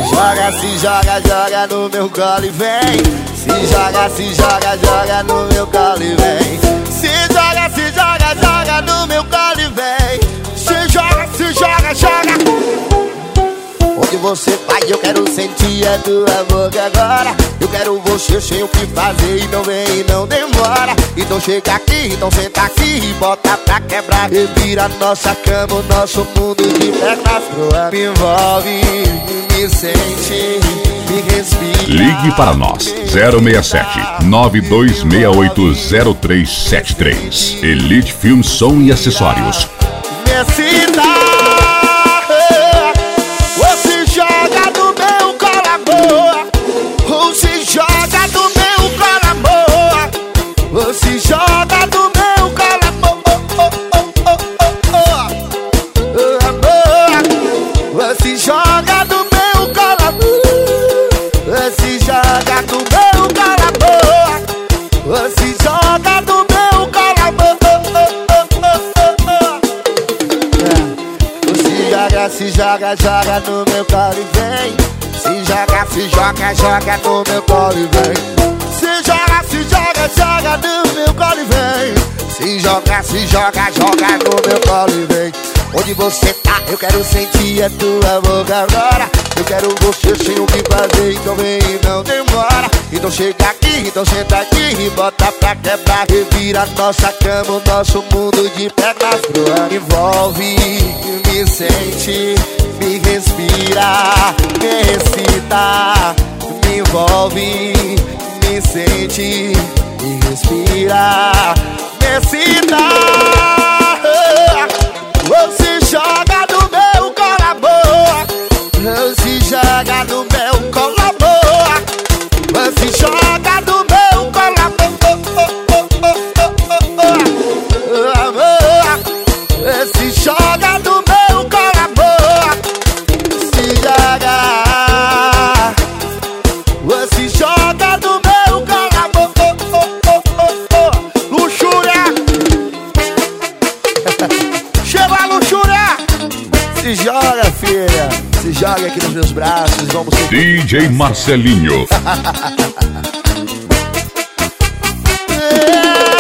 joga no meu colo e vem. Se joga no meu colo e vem. Se joga no meu colo e vem. Se joga. Onde você vai, eu quero sentir a tua boca agora. Eu quero você sem o que fazer. Então vem e não demora. Então chega aqui, então senta aqui e bota pra quebrar. Revira nossa cama, o nosso mundo de pernas pro ar. Me envolve, me sente, me respira. Ligue para nós, 067 92680373. Elite Film Som e Acessórios. Me excita. Se joga no meu colo, amor. Se joga no meu colo, amor. Se joga no meu colo, amor. Se joga no meu colo, amor. Se joga no meu colo e vem. Se joga no meu colo e vem. Se joga no meu colo e vem. Se joga no meu colo e vem. Onde você tá, eu quero sentir a tua boca agora. Eu quero você sem o que fazer, então vem e não demora. Então chega aqui, então senta aqui e bota pra quebrar. Revira nossa cama, o nosso mundo de pernas pro ar. Me envolve, me sente, me respira, me excita. Me envolve, me sente, me respira, me excita. Se joga no meu colo, amor. Se joga no meu colo, amor. Se joga no meu colo, amor. Se joga no meu colo, amor. Se joga. Se joga no meu colo, amor. Luxúria. Chega a luxúria. Se joga, filha. Se joga aqui nos meus braços. Vamos DJ Marcelinho.